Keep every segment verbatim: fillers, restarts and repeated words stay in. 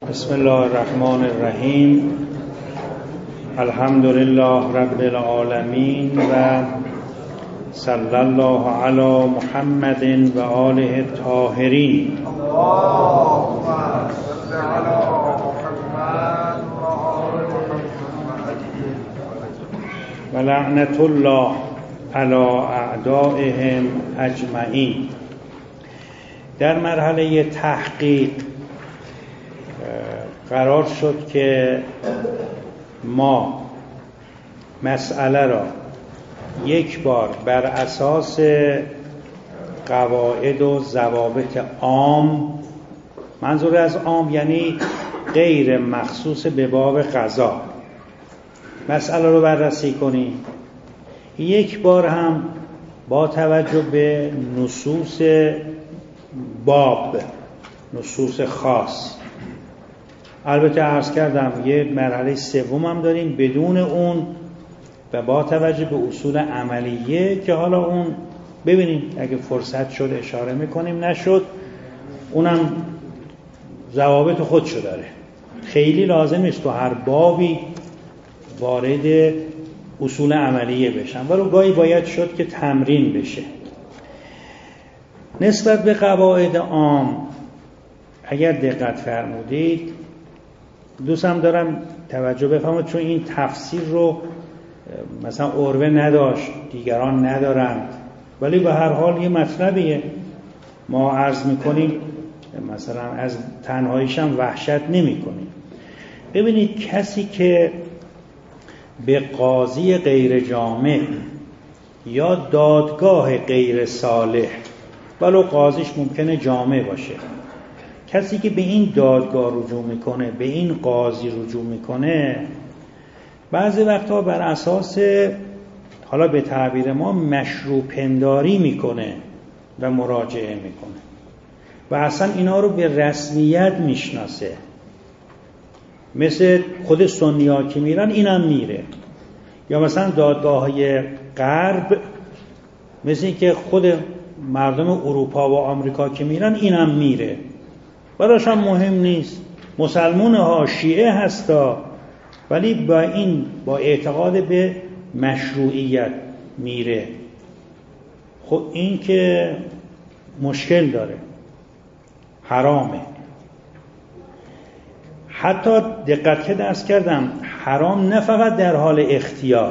بسم الله الرحمن الرحیم. الحمد لله رب العالمین و صلی الله علی محمد و آله الطاهرین. اللهم صل علی محمد و آل محمد و لعنت الله علی اعدائهم اجمعین. در مرحله تحقیق قرار شد که ما مسئله را یک بار بر اساس قواعد و ضوابط عام، منظور از عام یعنی غیر مخصوص به باب قضا، مسئله رو بررسی کنیم. یک بار هم با توجه به نصوص باب، نصوص خاص. البته عرض کردم یه مرحله سوم هم داریم بدون اون و با توجه به اصول عملیه که حالا اون ببینیم اگه فرصت شد اشاره میکنیم، نشد اونم ضوابط خودشو داره. خیلی لازم نیست تو هر بابی وارد اصول عملیه بشن، ولی گاهی باید شد که تمرین بشه. نسبت به قواعد عام اگر دقت فرمودید، دوستم دارم توجه بفرمایید، چون این تفسیر رو مثلا عروه نداشت، دیگران ندارند، ولی به هر حال یه مطلبیه ما عرض میکنیم، مثلا از تنهاییش هم وحشت نمی کنیم. ببینید کسی که به قاضی غیر جامع یا دادگاه غیر صالح، ولو قاضیش ممکنه جامع باشه، کسی که به این دادگاه رجوع میکنه، به این قاضی رجوع میکنه، بعضی وقتها بر اساس حالا به تعبیر ما مشروع پنداری میکنه و مراجعه میکنه و اصلا اینا رو به رسمیت میشناسه. مثل خود سنی ها که میرن اینم میره، یا مثلا دادگاه های غرب مثل این که خود مردم اروپا و آمریکا که میرن اینم میره، براش هم مهم نیست. مسلمان ها شیعه هستا، ولی با این با اعتقاد به مشروعیت میره. خب این که مشکل داره، حرامه. حتی دقت که درس کردم حرام نه فقط در حال اختیار،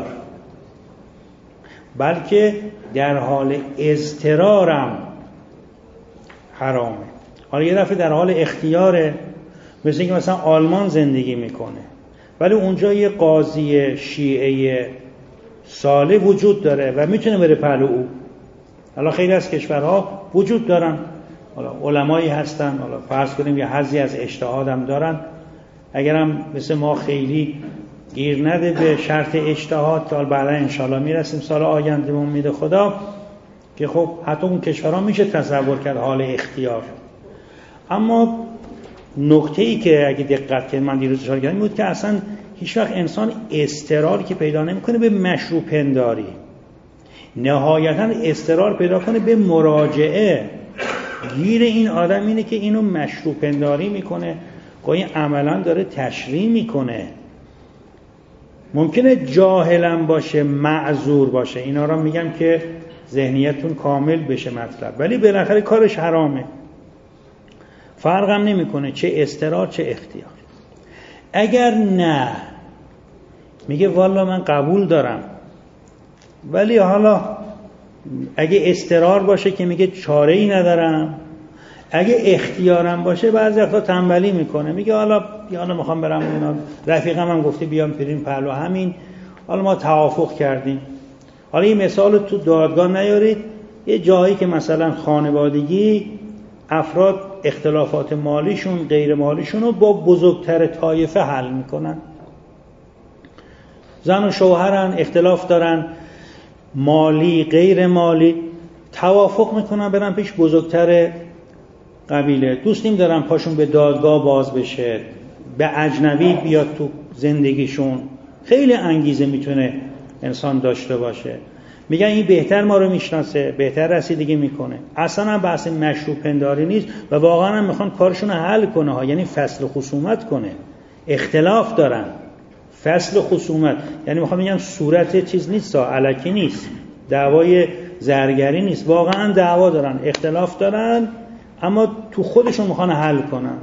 بلکه در حال اضطرارم حرامه. حالا یه دفعه در حال اختیاره، مثل اینکه مثلا آلمان زندگی میکنه ولی اونجا یه قاضی شیعه صالح وجود داره و میتونه بره پهلو او. حالا خیلی از کشورها وجود دارن، حالا علمایی هستن، حالا فرض کنیم یه حظی از اجتهادم دارن، اگرم مثل ما خیلی گیر نده به شرط اجتهاد، تا بعدا انشالله میرسیم سال آینده به امید خدا، که خب حتی اون کشورها میشه تصور کرد حال اختیار. اما نکته ای که اگه دقت کنید من دیروز اشاره کردم بود که اصلا هیچ وقت انسان اضطراری که پیدا نمیکنه به مشروع پنداری، نهایتا اضطرار پیدا کنه به مراجعه. گیر این آدم اینه که اینو مشروع پنداری میکنه، گاهی عملا داره تشریع میکنه. ممکنه جاهلم باشه، معذور باشه، اینا را میگم که ذهنیتون کامل بشه مطلب، ولی بالاخره کارش حرامه، فرقم نمیکنه چه اضطرار چه اختیار. اگر نه میگه والا من قبول دارم، ولی حالا اگه اضطرار باشه که میگه چاره ای ندارم، اگه اختیارم باشه بعضی وقتا تنبلی میکنه، میگه حالا حالا میخوام برم اینا، رفیقم هم گفته بیام بریم پهلو، همین حالا ما توافق کردیم. حالا این مثال تو دادگاه نیارید، یه جایی که مثلا خانوادگی افراد اختلافات مالیشون غیر مالیشون رو با بزرگتر طایفه حل میکنن، زن و شوهرن اختلاف دارن مالی غیر مالی، توافق میکنن برن پیش بزرگتر قبیله، دوست نیم دارن پاشون به دادگاه باز بشه، به اجنبی بیاد تو زندگیشون. خیلی انگیزه میتونه انسان داشته باشه. میگن این بهتر ما رو میشناسه، بهتر رسیدگی میکنه. اصلا هم بحث مشروع پنداری نیست و واقعا هم میخوان کارشون رو حل کنه ها، یعنی فصل خصومت کنه. اختلاف دارن، فصل خصومت، یعنی میخوام بگم صورت چیز نیست، الکی نیست، دعوای زرگری نیست، واقعا دعوا دارن، اختلاف دارن، اما تو خودشون میخوان حل کنن.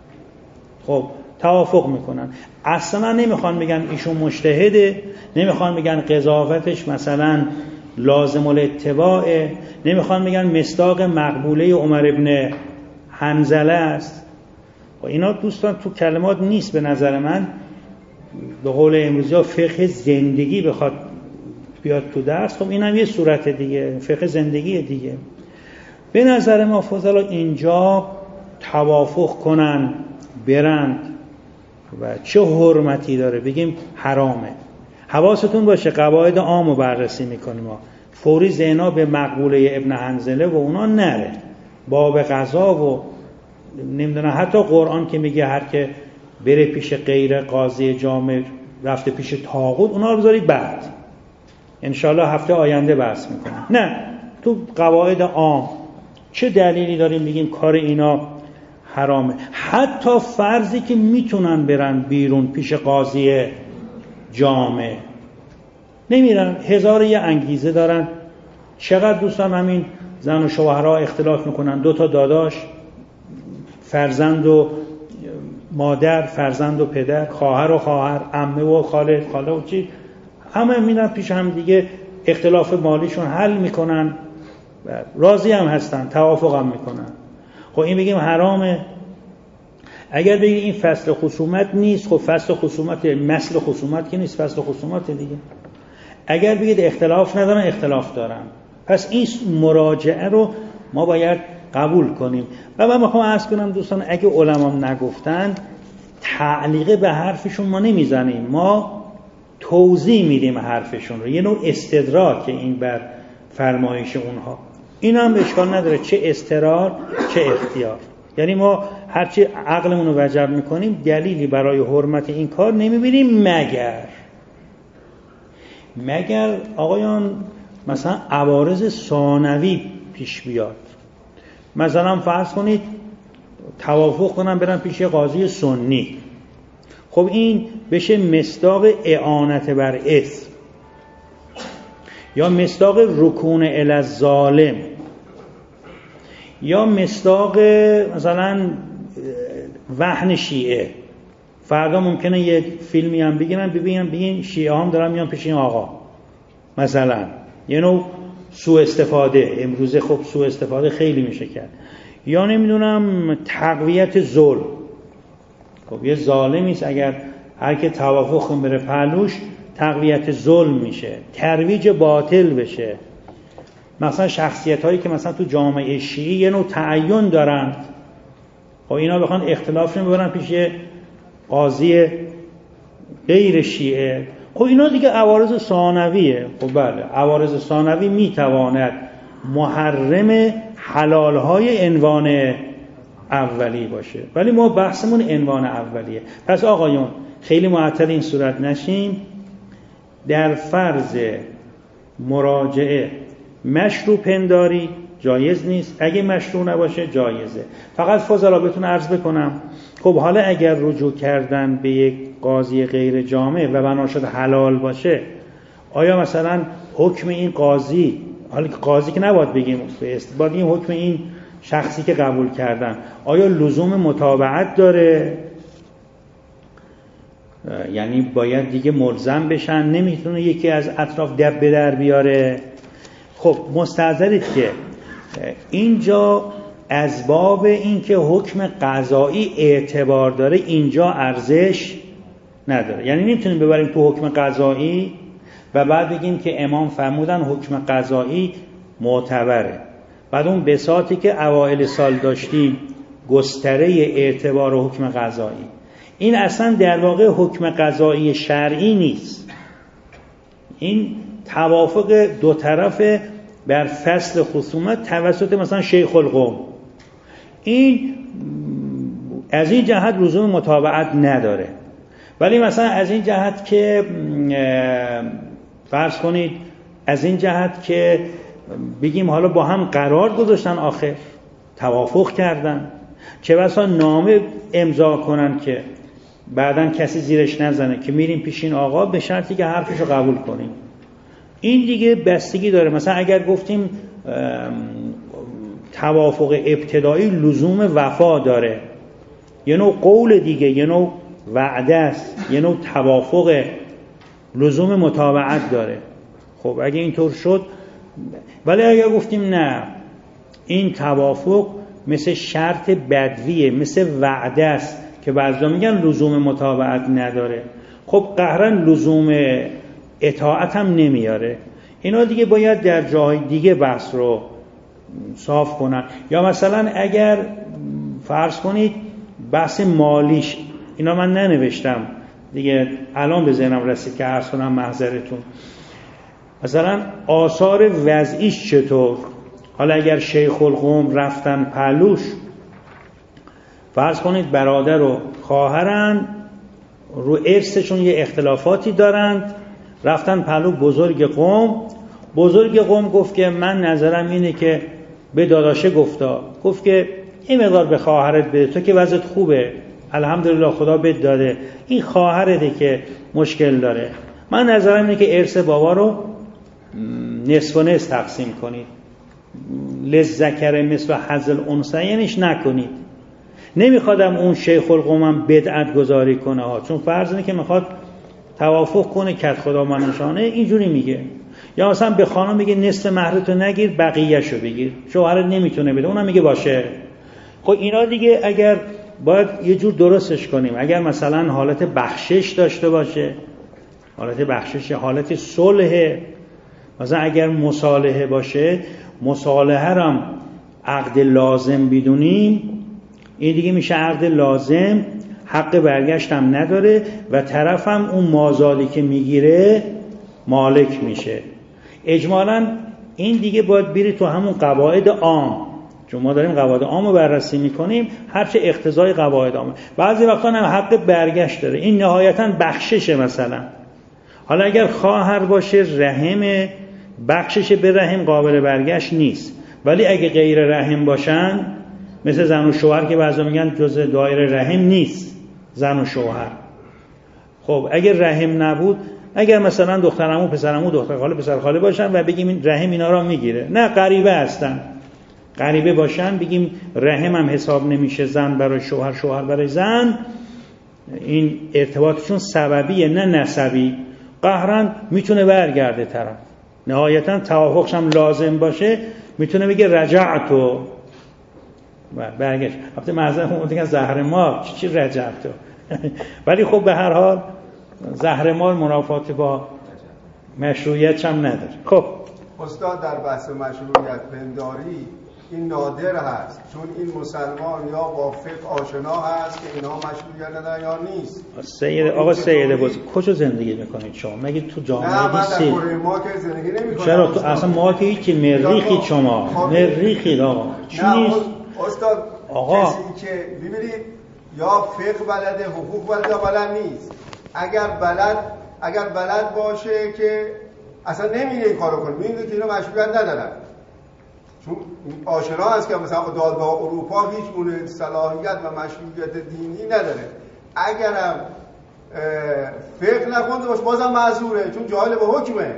خب توافق میکنن. اصلا نمیخوان بگن ایشون مجتهده، نمیخوان بگن قضاوتش مثلا لازم الاتباعه، نمیخوان بگن مصداق مقبوله عمر ابن حنظله است. و اینا دوستان تو کلمات نیست به نظر من. به قول امروزی ها فقه زندگی بخواد بیاد تو درس، خب اینم یه صورت دیگه، فقه زندگی دیگه. به نظر ما فضلا اینجا توافق کنن برند و چه حرمتی داره بگیم حرامه. حواستون باشه قواعد عامو بررسی میکنیم ما، فوری ذهنا به مقبوله ابن حنظله و اونا نره، باب قضا و نمیدونم حتی قرآن که میگه هر که بره پیش غیر قاضی جامع رفته پیش طاغوت، اونا رو بذارید بعد انشالله هفته آینده بحث میکنم. نه، تو قواعد عام چه دلیلی داریم میگیم کار اینا حرامه؟ حتی فرضی که میتونن برن بیرون پیش قاضی جامع نمیرن، هزار یه انگیزه دارن. چقدر دوستان همین زن و شوهرها اختلاف میکنن، دو تا داداش، فرزند و مادر، فرزند و پدر، خواهر و خواهر، عمه و خاله، خاله و چی، همه میرن پیش هم دیگه، اختلاف مالیشون حل میکنن، راضی هم هستن، توافق هم میکنن. خب این بگیم حرامه؟ اگر بگیم این فصل خصومت نیست، خب فصل خصومت مثل خصومت که نیست، فصل خصومت دیگه. اگر بگید اختلاف ندارن، اختلاف دارن، پس این مراجعه رو ما باید قبول کنیم. و من میخوام عرض کنم دوستان، اگه علما نگفتن تعلیقه به حرفشون ما نمیزنیم، ما توضیح میدیم حرفشون رو، یه نوع استدراک این بر فرمایش اونها. این هم اشکال نداره، چه اضطرار چه اختیار. یعنی ما هرچی عقلمون رو وجب میکنیم دلیلی برای حرمت این کار نمیبینیم، مگر مگر آقایان مثلا عوارض ثانوی پیش بیاد. مثلا فرض کنید توافق کنن برن پیش قاضی سنی، خب این بشه مصداق اعانت بر اثم یا مصداق رکون الی الظالم یا مصداق مثلا وهن شیعه. فردا ممکنه یه فیلمی هم بگیرن ببینن ببین شیعه هم دارن میان پیش این آقا، مثلا یه نوع سوء استفاده. امروزه خب سوء استفاده خیلی میشه کرد. یا نمیدونم تقویت ظلم، خب یه ظالمی است اگر هر که توافق کنه بره پهلوش تقویت ظلم میشه، ترویج باطل بشه. مثلا شخصیت هایی که مثلا تو جامعه شیعی یه نوع تعین دارن، خب اینا بخوان اختلافشون ببرن پیش قاضی غیر شیعه، خب اینا دیگه عوارض ثانویه. خب بله، عوارض ثانوی میتواند محرم حلال های عنوان اولی باشه، ولی ما بحثمون عنوان اولیه. پس آقایون خیلی معطل این صورت نشیم، در فرض مراجعه مشروع پنداری جایز نیست، اگه مشروع نباشه جایزه. فقط فضلا بهتون عرض بکنم، خب حالا اگر رجوع کردن به یک قاضی غیر جامع و بنا شد حلال باشه، آیا مثلا حکم این قاضی، حالا قاضی که نباید بگیم به استباد، این حکم این شخصی که قبول کردن آیا لزوم متابعت داره؟ یعنی باید دیگه ملزم بشن، نمیتونه یکی از اطراف دب به در بیاره؟ خب مستحضرید که اینجا از باب این که حکم قضایی اعتبار داره اینجا ارزش نداره. یعنی نمیتونیم ببریم تو حکم قضایی و بعد بگیم که امام فرمودن حکم قضایی معتبره، بعد اون بساطی که اوائل سال داشتیم گستره اعتبار حکم قضایی، این اصلا در واقع حکم قضایی شرعی نیست. این توافق دو طرفه بر فصل خصومت توسط مثلا شیخ القوم. این از این جهت لزوم متابعت نداره، ولی مثلا از این جهت که فرض کنید از این جهت که بگیم حالا با هم قرار گذاشتن، آخر توافق کردن، چه بسا نامه امضا کنن که بعدن کسی زیرش نزنه که میریم پیشین آقا به شرطی که حرفشو قبول کنیم. این دیگه بستگی داره. مثلا اگر گفتیم توافق ابتدایی لزوم وفا داره، یه نوع قول دیگه، یه نوع وعده است، یه نوع توافق لزوم متابعت داره. خب اگه اینطور شد، ولی اگر گفتیم نه این توافق مثل شرط بدویه، مثل وعده است که بعضا میگن لزوم متابعت نداره، خب قهرن لزوم اطاعت هم نمیاره. اینا دیگه باید در جای دیگه بحث رو صاف کنن. یا مثلا اگر فرض کنید بحث مالیش، اینا من ننوشتم دیگه، الان به ذهنم رسید که عرض کنم محضرتون. مثلا آثار وضعیش چطور؟ حالا اگر شیخ القوم رفتن پهلوش، فرض کنید برادر و خواهرن، رو ارثشون یه اختلافاتی دارند، رفتن پهلو بزرگ قوم. بزرگ قوم گفت که من نظرم اینه که به داداشه گفتا، گفت که این مقدار به خواهرت بده، تو که وضعت خوبه الحمدلله خدا بهت داده، این خواهرته که مشکل داره، من نظرم اینه که ارث بابا رو نصف و نصف تقسیم کنید، للذکر مثل حظ الانثیینش نکنید. نمیخوادم اون شیخ القومم بدعت گذاری کنه ها، چون فرض اینه که میخواد توافق کنه کت خدا منشانه، اینجوری میگه. یا مثلا به خانم میگه نصف مهرتو نگیر بقیه‌شو بگیر، شوهرت نمیتونه بده، اونم میگه باشه. خب اینا دیگه اگر باید یه جور درستش کنیم. اگر مثلا حالت بخشش داشته باشه، حالت بخشش، حالت صلح، مثلا اگر مصالحه باشه، مصالحه هم عقد لازم بدونیم، این دیگه میشه عقد لازم، حق برگشت هم نداره و طرف هم اون مازادی که میگیره مالک میشه. اجمالاً این دیگه باید بری تو همون قواعد عام، چون ما داریم قواعد عام رو بررسی میکنیم، هرچه اقتضای قواعد عامه. بعضی وقتا هم حق برگشت داره، این نهایتاً بخششه. مثلا حالا اگر خواهر باشه، رحم بخشش به رحم قابل برگشت نیست، ولی اگه غیر رحم باشن، مثل زن و شوهر که بعضا میگن جزء دایره رحم نیست زن و شوهر، خب اگر رحم نبود، اگر مثلا دخترعمو پسرعمو دختر خاله پسر خاله باشن و بگیم این رحم اینا را میگیره، نه غریبه هستن، غریبه باشن بگیم رحم هم حساب نمیشه، زن برای شوهر شوهر برای زن، این ارتباطشون سببیه نه نسبی، قهرن میتونه برگرده طرف، نهایتا توافقش هم لازم باشه، میتونه بگه رجعتو برگشت. البته معذرت میخوام میگن زهر مار، چی رجعتو ولی خب به هر حال زهر مار منافات با مشروعیت هم نداره. خب استاد در بحث مشروعیت پنداری این نادر هست، چون این مسلمان یا با فقه آشنا هست که اینا مشروعیت نداره یا نیست. سید آقا سید باز کجا زندگی میکنید شما؟ مگه تو جامعه نیستی؟ نه من در ما که زندگی نمیکنم. چرا تو اصلا ما که هیچی مریخی شما مریخی آقا چی نیست؟ استاد آقا کسی که ببینید یا فقه بلده، حقوق بلده یا بلد نیست. اگر بلد اگر بلد باشه که اصلا نمیره این کارو کنه، میگه که اینا مشروعیت ندارن، چون آشنا هست که مثلا دادگاه اروپا هیچ گونه صلاحیت و مشروعیت دینی نداره. اگرم فقه نخونده باشه بازم معذوره، چون جاهل به حکمه،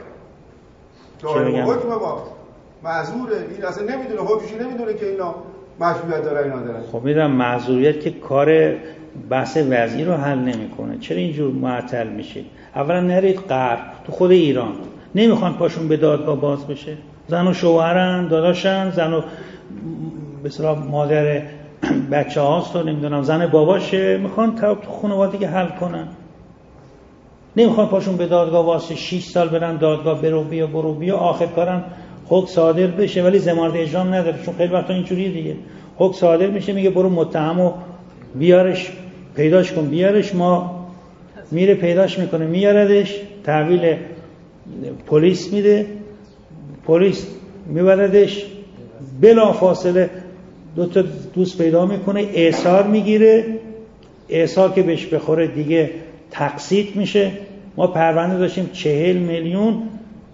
جاهل به حکمه با معذوره، این اصلا نمیدونه، حکمشی نمیدونه که اینا مشروعیت داره اینا داره. خب میدونم معذوریت که کار بحث وضعی رو حل نمیکنه، چرا اینجور معطل میشید؟ اولا نرید غرب، تو خود ایران نمیخوان پاشون به دادگاه باز بشه، زن و شوهرن، داداشن، زن و به اصطلاح مادر بچه هاست و نمیدونم زن باباشه، میخوان تو خانوادگی حل کنن، نمیخوان پاشون به دادگاه واسه شش سال برن دادگاه، برو بیا برو بیا، آخر کارن حکم صادر بشه ولی ضمانت اجرام نداره، چون خیلی وقتا اینجوریه دیگه، حکم صادر میشه میگه برو متهمو بیارش پیداش کن بیارش، ما میره پیداش میکنه میاردش، تحویل پلیس میده، پلیس میبردش، بلا فاصله دو تا دوست پیدا میکنه، احضار میگیره، احضار که بهش بخوره دیگه تقسیط میشه. ما پرونده داشتیم چهل میلیون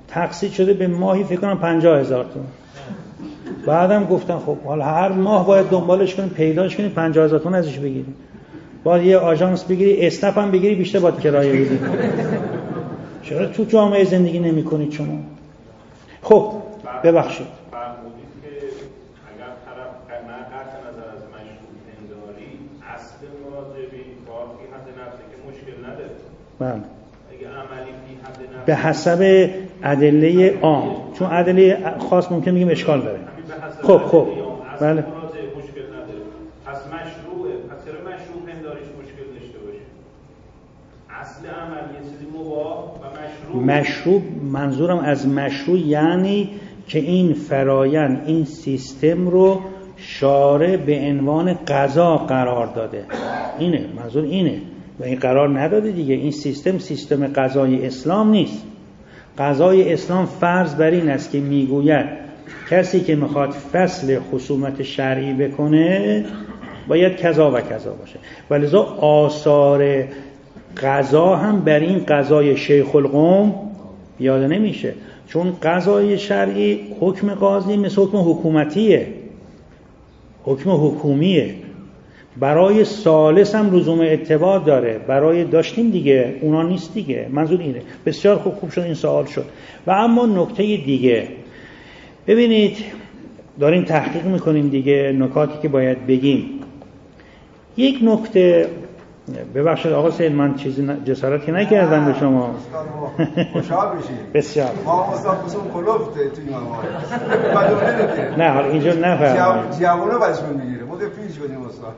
تقسیط شده به ماهی فکر کنم پنجاه هزار تومان. بعدم گفتن خب حالا هر ماه باید دنبالش کنیم پیداش کنیم پنجاه هزار تومان ازش بگیریم. باید یه آژانس بگیری، اسنپ هم بگیری، بیشتر باید کرایه بدی. چرا تو جامعه زندگی نمی‌کنید شما؟ خب ببخشید. فرمودید که اگر طرف نه قطع نظر از مشروط پنداری اصل مراجعه به این کار فی حد نفسه که مشکل نداره. بله. اگه عملی فی حد نفسه به حسب ادله عام، چون ادله خاص ممکن میگیم اشکال داره. خب خب بله. مشکل نداره. پس مشروعه. پس چرا مشروع پنداریش مشکل داشته باشه؟ اصل عمل یه چیزی مباح و مشروع. مشروع منظورم از مشروع یعنی که این فرایند، این سیستم رو شارع به عنوان قضا قرار داده. اینه منظور، اینه. و این قرار نداده دیگه. این سیستم سیستم قضای اسلام نیست. قضای اسلام فرض بر این است که میگوید کسی که میخواد فصل خصومت شرعی بکنه باید کذا و کذا باشه. ولذا آثار قضا هم بر این قضای شیخ القوم یاد نمیشه، چون قضای شرعی حکم قاضی مثل حکم حکومتیه، حکم حکومیه. برای ثالث هم لزوم اتباع داره، برای داشتیم دیگه، اونا نیست دیگه. منظور اینه. بسیار خوب خوب شد این سوال شد. و اما نکته دیگه، ببینید داریم تحقیق میکنیم دیگه، نکاتی که باید بگیم. یک نکته، ببخشید آقا سید من چیزی جسارتی نکردم به شما. خوشحال بشید. بسیار. ما استاد بسون کلوفته توی ما. نه حالا اینجا نفرمایید. جوانو بچه‌مون میگیره. ما پیش بدیم استاد.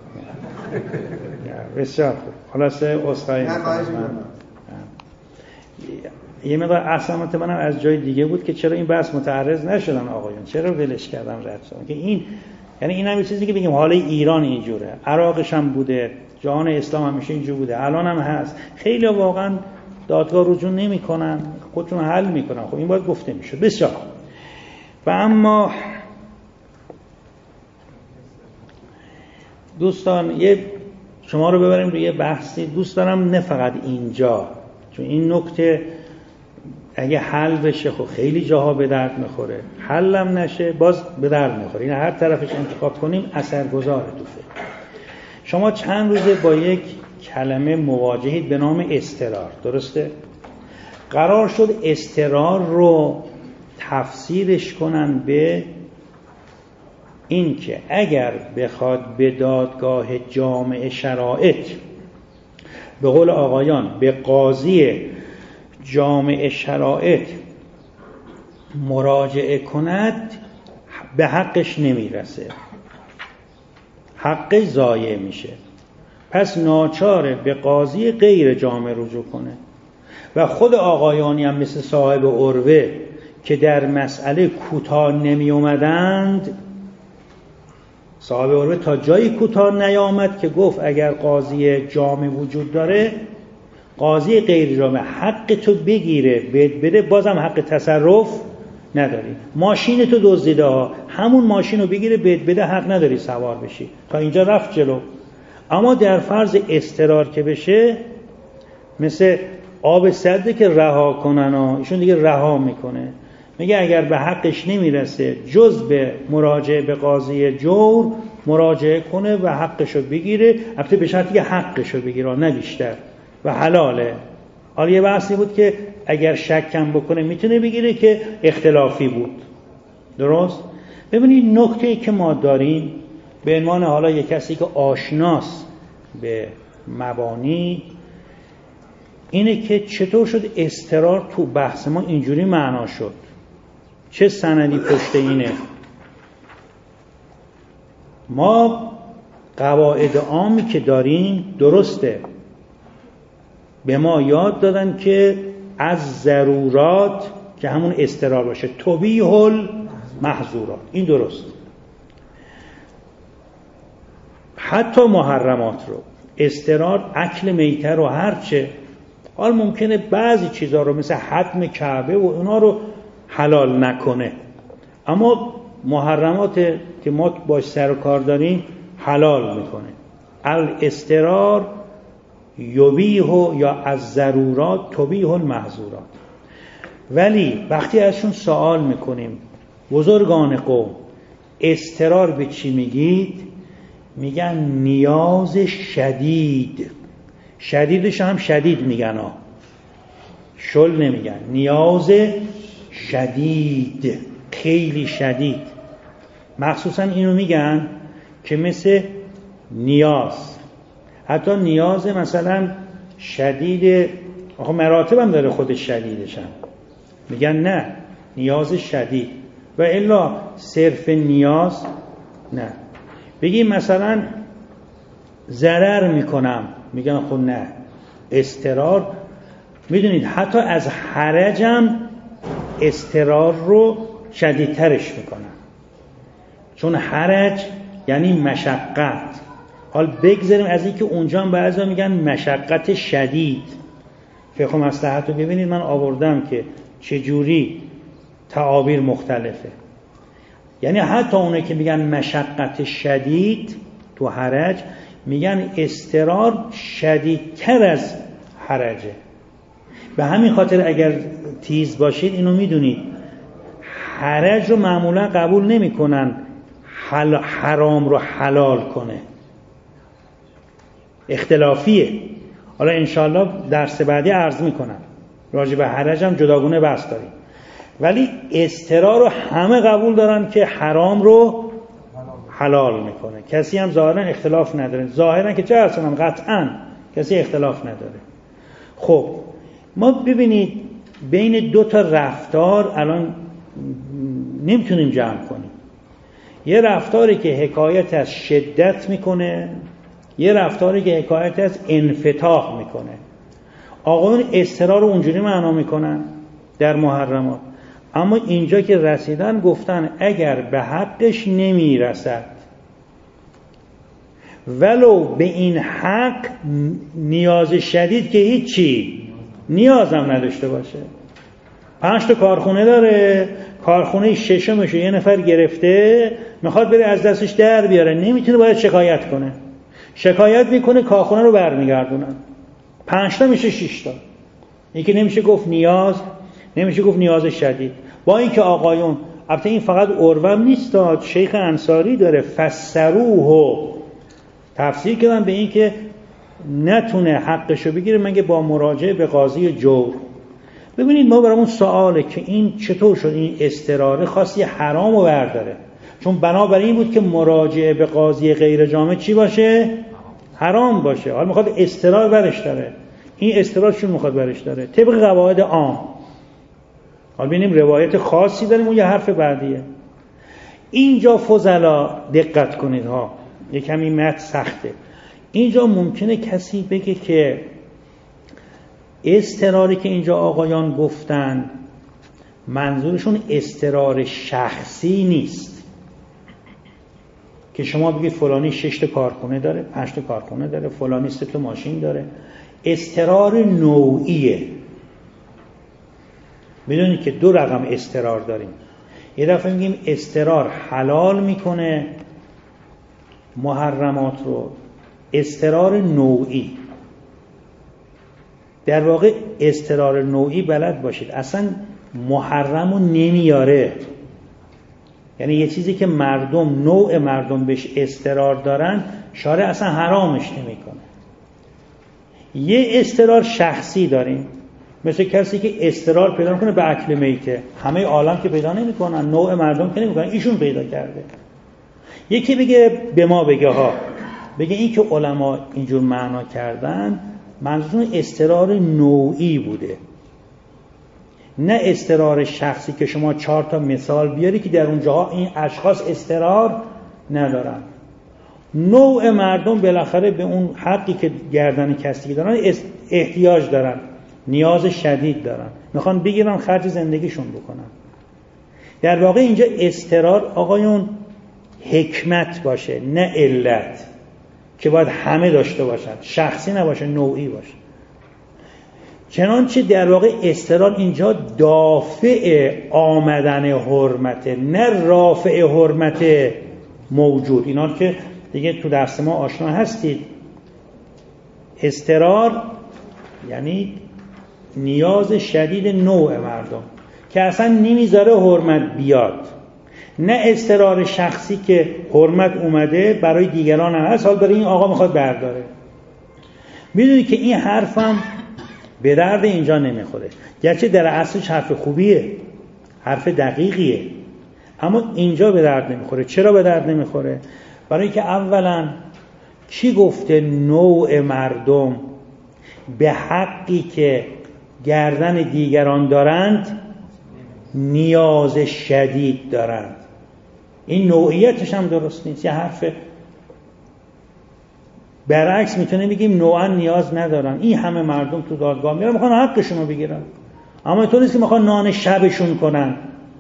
بسیار خوب. خلاصه اسخای می‌کنم. یه مقدار اصامت منم از جای دیگه بود که چرا این بحث متعرض نشدن آقایون، چرا ولش کردم رد شدم که این، یعنی این هم یه چیزی که بگیم حالا ایران اینجوره، عراقش هم بوده، جهان اسلام همیشه اینجور بوده، الان هم هست. خیلی واقعا دادگاه رجوع نمی‌کنن، خودشون حل می‌کنن. خب این باید گفته میشه. بسیار. و اما دوستان یه شما رو ببریم روی یه بحثی. دوست دارم نه فقط اینجا، چون این نکته اگه حل بشه خب خیلی جاها به درد میخوره، حلم نشه باز به درد میخوره. این هر طرفش انتخاب کنیم اثرگذاره تو فکر. شما چند روزه با یک کلمه مواجهید به نام اضطرار، درسته؟ قرار شد اضطرار رو تفسیرش کنن به این که اگر بخواد به دادگاه جامع شرائط، به قول آقایان به قاضی جامع شرائط مراجعه کند، به حقش نمیرسه، حقش ضایع میشه. پس ناچاره به قاضی غیر جامع رجوع کنه. و خود آقایانی هم مثل صاحب عروه که در مسئله کوتاه نمی اومدند، صاحب عروه تا جایی کوتاه نیامد که گفت اگر قاضی جامع وجود داره، قاضی غیر جامع حق تو بگیره بهت بده، بازم حق تصرف نداری. ماشین تو دزدیده ها، همون ماشین رو بگیره بهت بده، حق نداری سوار بشی. تا اینجا رفت جلو. اما در فرض اضطرار که بشه، مثل آب سده که رها کنن ها، ایشون دیگه رها میکنه، میگه اگر به حقش نمیرسه جز به مراجعه به قاضی جور مراجعه کنه و حقشو بگیره، البته به شرطی که حقشو بگیره نه بیشتر، و حلاله. حالا یه بحثی بود که اگر شکم بکنه میتونه بگیره که اختلافی بود. درست؟ ببینید نکته‌ای که ما داریم به عنوان حالا یک کسی که آشناس به مبانی اینه که چطور شد اضطرار تو بحث ما اینجوری معنا شد، چه سندی پشت اینه. ما قواعد عامی که داریم درسته، به ما یاد دادن که از ضرورات که همون اضطرار باشه تبیح المحظورات، این درست. حتی محرمات رو، اضطرار اکل میته رو، هرچه حال ممکنه بعضی چیزها رو مثل حتم کعبه و اونا رو حلال نکنه، اما محرمات که ما باش سر و کار داریم حلال میکنه. الاضطرار یبیح یا از ضرورات تبیح المحظورات. ولی وقتی ازشون سوال میکنیم بزرگان قوم اضطرار به چی میگید؟ میگن نیاز شدید. شدیدش هم شدید میگن ها، شل نمیگن. نیاز شدید، خیلی شدید. مخصوصا اینو میگن که مثل نیاز، حتی نیاز مثلا شدید، آخه مراتب هم داره خودش شدیدش هم، میگن نه نیاز شدید. و الا صرف نیاز نه. بگیم مثلا ضرر میکنم، میگن خب نه، اضطرار. میدونید حتی از حرجم اضطرار رو شدیدترش میکنن، چون حرج یعنی مشقت. حال بگذاریم از این که اونجا هم بعضا میگن مشقت شدید. فقه مصلحت رو ببینید من آوردم که چجوری تعابیر مختلفه. یعنی حتی اونه که میگن مشقت شدید تو حرج، میگن اضطرار شدیدتر از حرجه. به همین خاطر اگر تیز باشید اینو میدونید، حرج رو معمولا قبول نمی کنن حل حرام رو حلال کنه، اختلافیه. حالا انشاءالله درس بعدی عرض میکنم راجع به حرج هم جداگونه بحث داریم. ولی اضطرار رو همه قبول دارن که حرام رو حلال میکنه، کسی هم ظاهرا اختلاف نداره. ظاهرا که چه ارسنم قطعا کسی اختلاف نداره. خب ما ببینید بین دو تا رفتار الان نمیتونیم جمع کنیم. یه رفتاری که حکایت از شدت میکنه، یه رفتاری که حکایت از انفتاح میکنه. آقایون اضطرار رو اونجوری معنا میکنن در محرمات، اما اینجا که رسیدن گفتن اگر به حقش نمیرسد ولو به این حق نیاز شدید که هیچی نیازم نداشته باشه. پنج تا کارخونه داره، کارخونه ششمشو یه نفر گرفته میخواد بره از دستش در بیاره، نمیتونه، باید شکایت کنه. شکایت میکنه کارخونه رو برمیگردونن. پنج تا میشه شش تا. یکی نمیشه گفت نیاز، نمیشه گفت نیاز شدید. با اینکه آقایون البته این فقط اروم نیست، شیخ انصاری داره فسروه تفسیر کردن به این که نتونه حقشو بگیره مگه با مراجعه به قاضی جور. ببینید ما برامون سواله که این چطور شد این اضطراره خاص یه حرامو برداره، چون بنابراین این بود که مراجعه به قاضی غیر جامع چی باشه؟ حرام باشه. حالا میخواد اضطرار برش داره. این اضطرار چون میخواد برش داره طبق قواعد عام. حالا ببینیم روایت خاصی داریم اون یه حرف بعدیه. اینجا فضلا دقت کنید ها، یه کمی متن سخته. اینجا ممکنه کسی بگه که اضطراری که اینجا آقایان گفتن منظورشون اضطرار شخصی نیست که شما بگید فلانی شش تا کارخونه داره، پنج تا کارخونه داره، فلانی سه تا ماشین داره. اضطرار نوعیه. میدونید که دو رقم اضطرار داریم. یه دفعه میگیم اضطرار حلال میکنه محرمات رو، اضطرار نوعی. در واقع اضطرار نوعی بلد باشید اصلا محرم رو نمیاره، یعنی یه چیزی که مردم نوع مردم بهش اضطرار دارن شارع اصلا حرامش نمیکنه. یه اضطرار شخصی داریم، مثل کسی که اضطرار پیدا کنه به اکل میته. همه عالم که پیدا نمیکنن، نوع مردم که نمیکنن، ایشون پیدا کرده. یکی بگه به ما بگه ها بگه این که علما اینجور معنا کردن منظورشون اضطرار نوعی بوده، نه اضطرار شخصی که شما چهار تا مثال بیاری که در اونجاها این اشخاص اضطرار ندارن. نوع مردم بالاخره به اون حقی که گردن کسی دارن احتیاج دارن، نیاز شدید دارن، میخوان بگیرن خرج زندگیشون بکنن. در واقع اینجا اضطرار آقایون حکمت باشه نه علت، که باید همه داشته باشن، شخصی نباشه، نوعی باشه. چنانچه در واقع اضطرار اینجا دافع آمدن حرمت نه رافع حرمت موجود. اینا که دیگه تو درس ما آشنا هستید. اضطرار یعنی نیاز شدید نوع مردم. که اصلا نمیذاره حرمت بیاد، نه اضطرار شخصی که حرمت اومده برای دیگران هم هست، حال برای این آقا میخواد برداره. میدونی که این حرفم به درد اینجا نمیخوره، گرچه در اصلش حرف خوبیه، حرف دقیقیه، اما اینجا به درد نمیخوره. چرا به درد نمیخوره؟ برای که اولا کی گفته نوع مردم به حقی که گردن دیگران دارند نیاز شدید دارند؟ این نوعیتش هم درست نیست، یه حرف برعکس میتونه بگیم نوعا نیاز ندارن، این همه مردم تو دادگاه میرن میخوان حقشون رو بگیرن، اما اینطور نیست که میخوان نان شبشون کنن.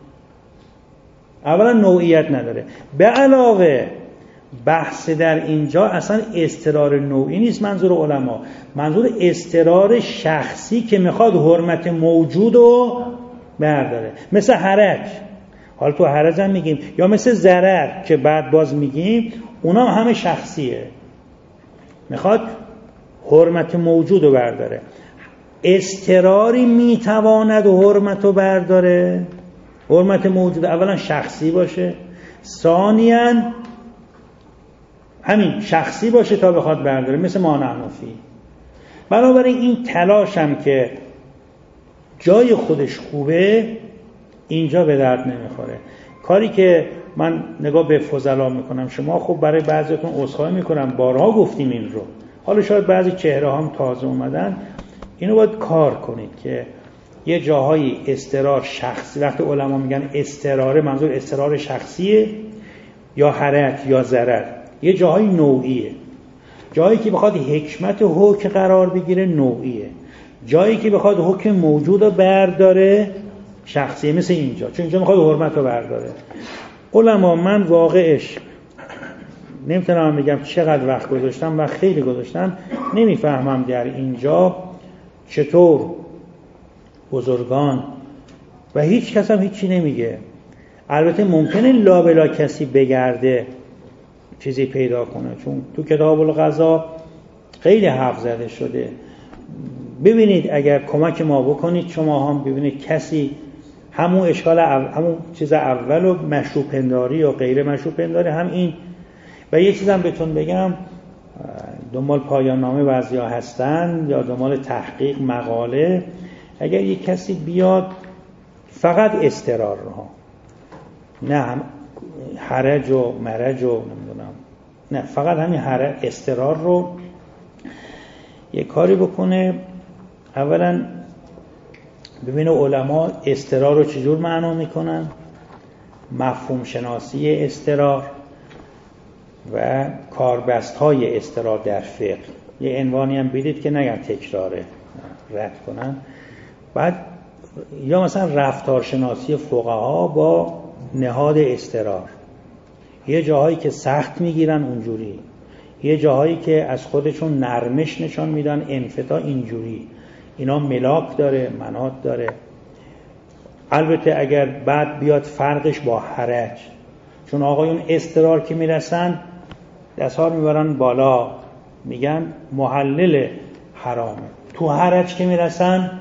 اولا نوعیت نداره، به علاوه بحث در اینجا اصلا اضطرار نوعی نیست منظور علما، منظور اضطرار شخصی که میخواد حرمت موجود رو برداره، مثل حرج. حالا تو حرج هم میگیم، یا مثل ضرر که بعد باز میگیم، اونا همه شخصیه، میخواد حرمت موجود رو برداره. اضطراری میتواند حرمت رو برداره، حرمت موجود اولا شخصی باشه، ثانیاً همین شخصی باشه تا بخواد برداره، مثل ما نحنفی. بنابراین این تلاش هم که جای خودش خوبه اینجا به درد نمیخوره. کاری که من نگاه به فضلا میکنم، شما خب برای بعضیتون عذرخواهی میکنم، بارها گفتیم این رو، حالا شاید بعضی چهره هم تازه اومدن، اینو باید کار کنید که یه جاهای اضطرار شخصی، وقتی علما میگن اضطرار منظور اضطرار شخصیه یا حرج یا ضرر، یه جاهای نوعیه، جایی که بخواد حکمت حکم قرار بگیره نوعیه، جایی که بخواد حکم موجود رو برداره شخصیه، مثل اینجا، چون اینجا میخواد حرمت رو برداره. علما من واقعش نمیتونم بگم چقدر وقت گذاشتم و خیلی گذاشتم، نمیفهمم در اینجا چطور بزرگان و هیچ کس هم هیچی نمیگه. البته ممکنه لابلا کسی بگرده چیزی پیدا کنه، چون تو کتاب القضا خیلی حرف زده شده. ببینید اگر کمک ما بکنید شما هم ببینید کسی همون اشکال اول، همون چیز اول و مشروع پنداری و غیر مشروع پنداری هم این. و یه چیزم بهتون بگم، دنبال پایان نامه بعضیا هستن یا دنبال تحقیق مقاله، اگر یک کسی بیاد فقط اضطرار رو، نه هم حرج و مرج و نمیدونم، نه فقط همین حرج اضطرار رو یک کاری بکنه، اولا ببینه علما اضطرار رو چجور معنا میکنن، مفهوم شناسی اضطرار و کاربست های اضطرار در فقه، یه عنوانی هم بدید که نگم تکراره رد کنن. بعد یا مثلا رفتارشناسی فقها با نهاد اضطرار، یه جاهایی که سخت میگیرن اونجوری، یه جاهایی که از خودشون نرمش نشان میدن انفتاح اینجوری، اینا ملاک داره مناط داره. البته اگر بعد بیاد فرقش با حرج، چون آقایون اضطرار که میرسن دستار میبرن بالا میگن محلل حرامه، تو حرج که میرسن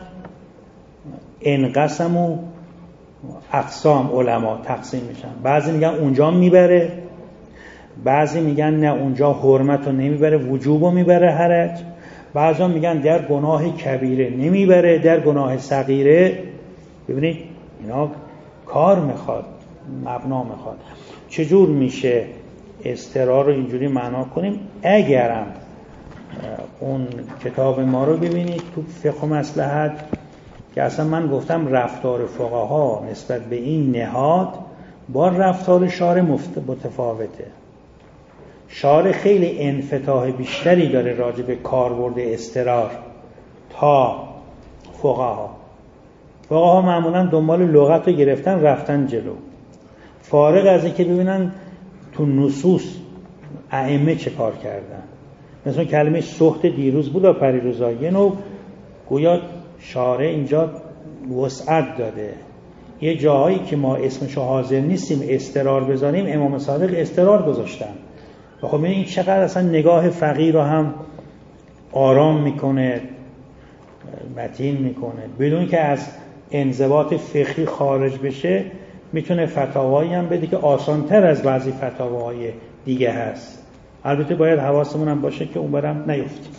انقسم و اقسام علما تقسیم میشن، بعضی میگن اونجا میبره، بعضی میگن نه اونجا حرمت رو نمیبره وجوب رو میبره حرج، بعضی میگن در گناه کبیره نمیبره در گناه صغیره. ببینید اینا کار میخواد، مبنا میخواد. چجور میشه اضطرار رو اینجوری معنا کنیم؟ اگرم اون کتاب ما رو ببینید تو فقه و مصلحت، که اصلا من گفتم رفتار فقها نسبت به این نهاد با رفتار شارع متفاوته. شارع خیلی انفتاح بیشتری داره راجع به کاربرد اضطرار تا فقها. فقها معمولا دنبال لغت رو گرفتن رفتن جلو، فارغ از اینکه ببینن تو نصوص ائمه چه کار کردن. مثلا کلمه سخت دیروز بود و پریروزا، یه نوع گویا شارع اینجا وسعت داده. یه جاهایی که ما اسمشو حاضر نیستیم اضطرار بذاریم، امام صادق اضطرار گذاشتن. و خب این چقدر اصلا نگاه فقیه رو هم آرام میکنه، متین میکنه، بدون که از انضباط فقهی خارج بشه میتونه فتاوایی هم بده که آسانتر از بعضی فتاواهای دیگه هست. البته باید حواسمون هم باشه که اون برم نیفتیم.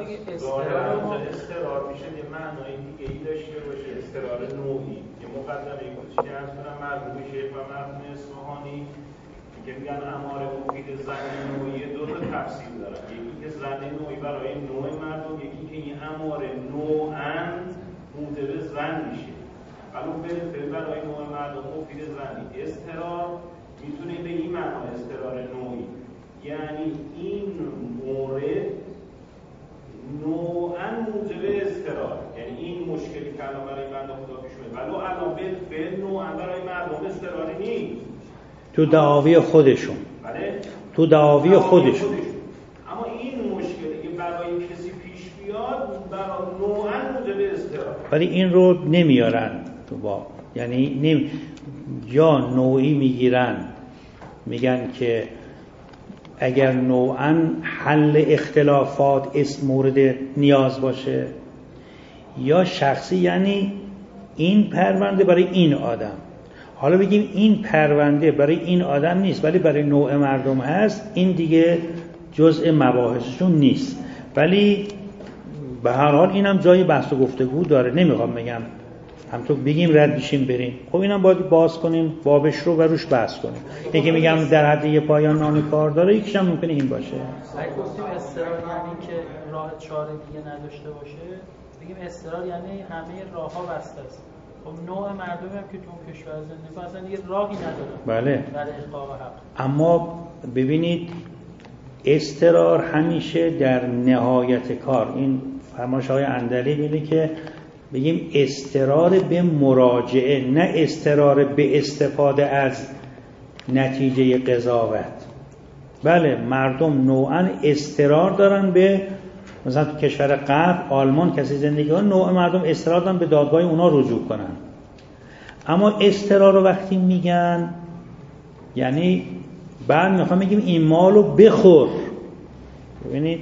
استقرار میشه یه معنای دیگه ای داشته باشه، استقرار نوعی. یه مقدمه کوچیک از کنم مرحوم شیخ و مرحوم اصفهانی که میگن اماره مفید زن نوعی دو تا تفسیر دارن. یکی که زن نوعی برای نوع مردم، یکی که این اماره نوعاً موجب زن میشه. الان برای برای نوع مردم مفید زنی. استقرار میتونه به این معنا استقرار نوعی، یعنی این مورد نوعاً موجب استقرار، یعنی این مشکلی که الان برای بنده خدا پیش میاد ولو الان به نوعاً برای مردم استقراری نیست تو دعاوی خودشون. بله؟ تو دعاوی خودشون. اما این مشکلی که برای کسی پیش بیاد برای نوعاً موجب استقرار، ولی این رو نمیارن تو با، یعنی نمی... یا نوعی میگیرن میگن که اگر نوعاً حل اختلافات اسم مورد نیاز باشه، یا شخصی یعنی این پرونده برای این آدم. حالا بگیم این پرونده برای این آدم نیست ولی برای نوع مردم هست، این دیگه جزء مباحثشون نیست. ولی به هر حال اینم جای بحث و گفتگو داره. نمیخوام بگم همطور بگیم رد بشیم بریم. خب اینم باید باز کنیم بابش رو و روش بحث کنیم. یکی میگم در حد یه پایان نامه کار داره، یکیش هم ممکنه این باشه. اگه گفتیم استقرار یعنی که راه چاره دیگه نداشته باشه، بگیم استقرار یعنی همه راه‌ها بسته است. خب نوع مردمی هم که تو اون کشور زندگی کنن اصلا دیگه راهی ندارن بله. برای احقاق حق. اما ببینید استقرار همیشه در نهایت کار، این فرمایش‌های اندلی میگه که بگیم استقرار به مراجعه، نه استقرار به استفاده از نتیجه قضاوت. بله مردم نوعاً استقرار دارن به، مثلا تو کشور غرب آلمان کسی زندگی کنه، نوع مردم استقرار دارن به دادگاه اونا رجوع کنن. اما استقرار رو وقتی میگن یعنی بعد میخوام بگیم این مالو بخور. ببینید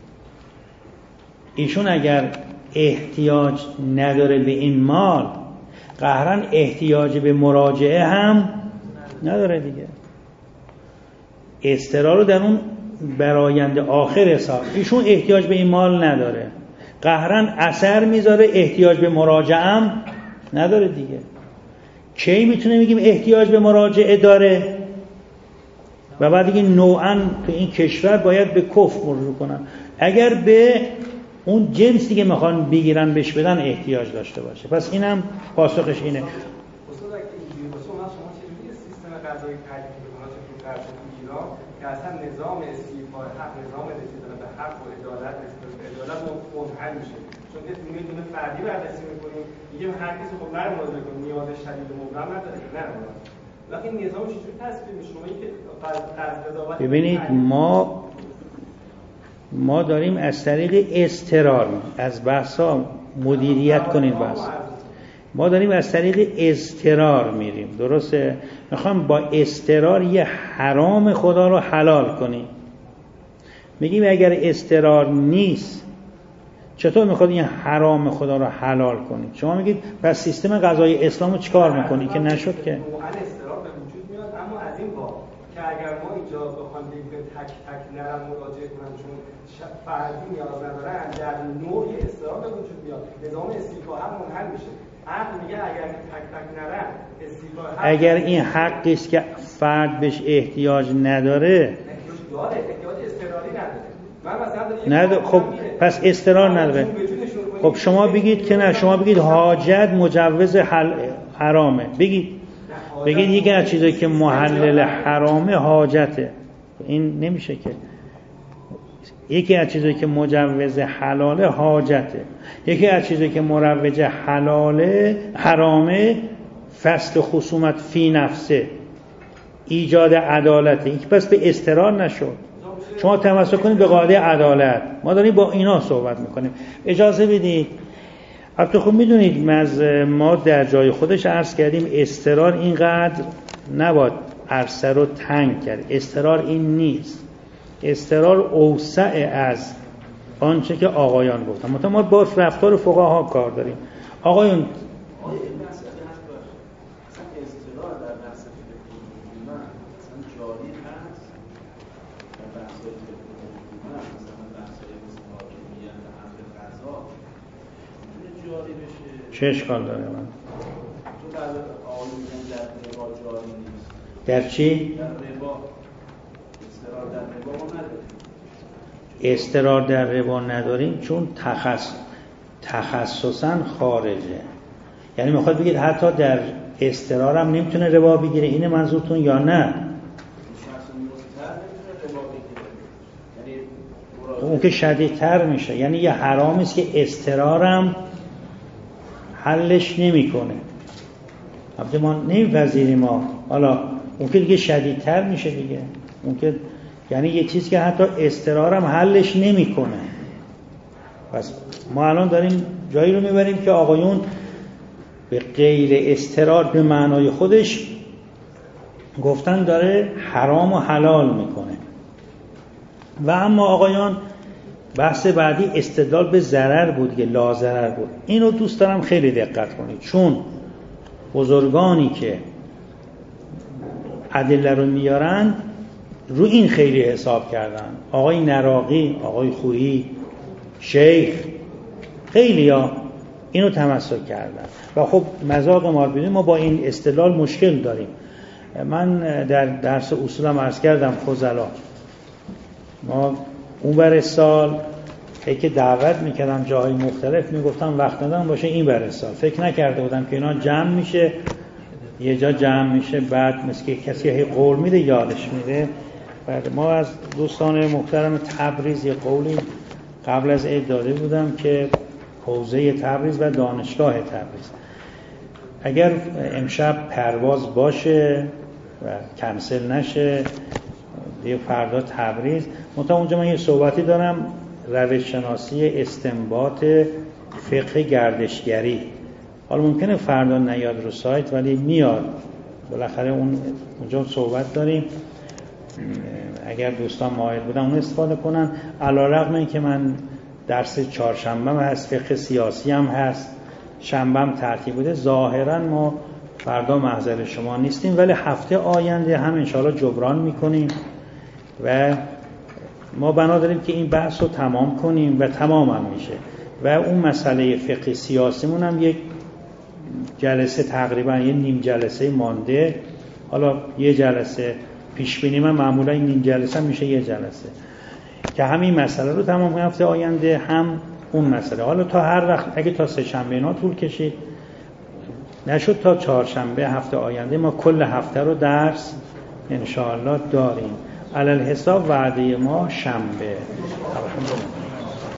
ایشون اگر احتیاج نداره به این مال، قهرن احتیاج به مراجعه هم نداره دیگه. استقرار رو در اون برآیند آخر حساب، ایشون احتیاج به این مال نداره، قهرن اثر میذاره، احتیاج به مراجعه هم نداره دیگه. کی میتونه میگیم احتیاج به مراجعه داره؟ و بعد دیگه نوعاً تو این کشور باید به کفر رجوع کنن اگر به اون جنسی که میخوان بگیرن بهش بدن احتیاج داشته باشه. پس اینم پاسخش اینه. استاد اگه اینجوری باشه اون شما چجوری سیستم قضایی تعریف می‌کنید که در ایران که اصلا نظام استیفای حق، نظام رسیدن به حق و عدالت، عدالت منحل میشه؟ چون که میدونه فردی بررسی می‌کنیم میگه هر کسی خب نره مراجعه کنه، نیاز شدید و مبرم نداره که نره مراجعه. وقتی نظام چجوری تصویر میشه؟ شما اینکه قضاوت ببینید ما ما داریم از طریق استقرار از بحثا مدیریت کنیم. بحث ما داریم از طریق استقرار میریم، درسته؟ میخوام با استقرار یه حرام خدا رو حلال کنیم. میگیم اگر استقرار نیست چطور میخواد این حرام خدا رو حلال کنیم؟ شما میگید پس سیستم قضایی اسلام رو چیکار میکنی که نشد که استقرار به وجود میاد. اما از این با که اگر ما اینجا بخوام بگیم تک تک نرم مراجعه کنن چون فردی نیاز ندارن، در نوع استقرار به وجود میاد، نظام استیفا هم منحل میشه. حق میگه اگر تک تک نرن استیفا حق، اگر این حقی است که فرد بهش احتیاج نداره، احتیاج داره، احتیاج استقراری نداره. من مثلا نداره. خب پس استقرار نداره. خب شما بگید که نه، شما بگید حاجت مجوز حل... حرامه. بگید بگید یکی از چیزایی که محلل حرامه حاجته. این نمیشه که. یکی از چیزایی که مجوز حلاله حاجته، یکی از چیزایی که مروج حلاله حرامه فصل خصومت فی نفسه، ایجاد عدالته. این پس به استقرار نشد. شما تمسک کنید به قاعده عدالت. ما داریم با اینا صحبت میکنیم. اجازه بدید. البته خب میدونید ما در جای خودش عرض کردیم استقرار اینقدر نباید عرصه رو تنگ کرد. استقرار این نیست. استقرار اوسع از آنچه که آقایان گفتن. مثلا ما با رفتار فقها کار داریم. آقایون آیا این مسئله هست باشه اصلا اضطرار در بحث فقه حکومت اصلا جاری هست در بحث فقه حکومت مثلا بحث‌های مثل حاکمیت و امر قضا میتونه جاری بشه؟ چه اشکال داره من؟ تو در آقای میگن در ربا جاری نیست. در چی؟ در ربا اضطرار در ربا ما نداریم. اضطرار در ربا نداریم چون تخص... تخصصاً خارجه. یعنی میخواد بگید حتی در اضطرار هم نمیتونه ربا بگیره، اینه منظورتون یا نه؟ اون که شدیدتر میشه، یعنی یه حرامی است که اضطرارم حلش نمیکنه. البته ما نمیپذیریم ما، حالا اون که دیگه شدیدتر میشه دیگه، اون که یعنی یه چیز که حتی اضطرارم حلش نمیکنه. پس ما الان داریم جایی رو میبریم که آقایون به غیر اضطرار به معنای خودش گفتن داره حرام و حلال میکنه. و اما آقایان بحث بعدی استدلال به ضرر بود که لا ضرر بود. اینو دوست دارم خیلی دقت کنید، چون بزرگانی که ادله رو میارن رو این خیلی حساب کردن. آقای نراقی، آقای خویی، شیخ، خیلی ها اینو تمسک کردن و خب مذاق ما رو ما با این استدلال مشکل داریم. من در درس اصولم عرض کردم فضلا ما اون بر سال که دعوت میکردم جاهای مختلف میگفتم وقت ندارم باشه این بر سال، فکر نکرده بودم که اینا جمع میشه یه جا جمع میشه بعد مثل که کسی هی قول میده یادش میده. بعد ما از دوستان محترم تبریز یه قولی قبل از عید داده بودم که حوزه تبریز و دانشگاه تبریز اگر امشب پرواز باشه و کنسل نشه یه فردا تبریز منتها اونجا من یه صحبتی دارم روش شناسی استنباط فقه گردشگری. حالا ممکنه فردا نیاد رو سایت ولی میاد بالاخره اون اونجا صحبت داریم، اگر دوستان مایل بودن اون استفاده کنن. علی‌رغم اینکه من درس چهارشنبه هم هست، فقه سیاسی هم هست، شنبه هم ترتیب بوده، ظاهرا ما فردا محضر شما نیستیم ولی هفته آینده هم انشاءالله جبران میکنیم و ما بنا داریم که این بحث رو تمام کنیم و تمام هم میشه و اون مسئله فقه سیاسیمون هم یک جلسه تقریبا یه نیم جلسه مانده. حالا یه جلسه پیش بینی من معمولا این نیم جلسه میشه یه جلسه که همین مسئله رو تمام کنیم هفته آینده هم اون مسئله. حالا تا هر وقت اگه تا سه شنبه اینا طول کشید نشد تا چهارشنبه هفته آینده ما کل هفته رو درس انشاءالله داریم. علل حساب وعده ما شنبه. الحمدلله.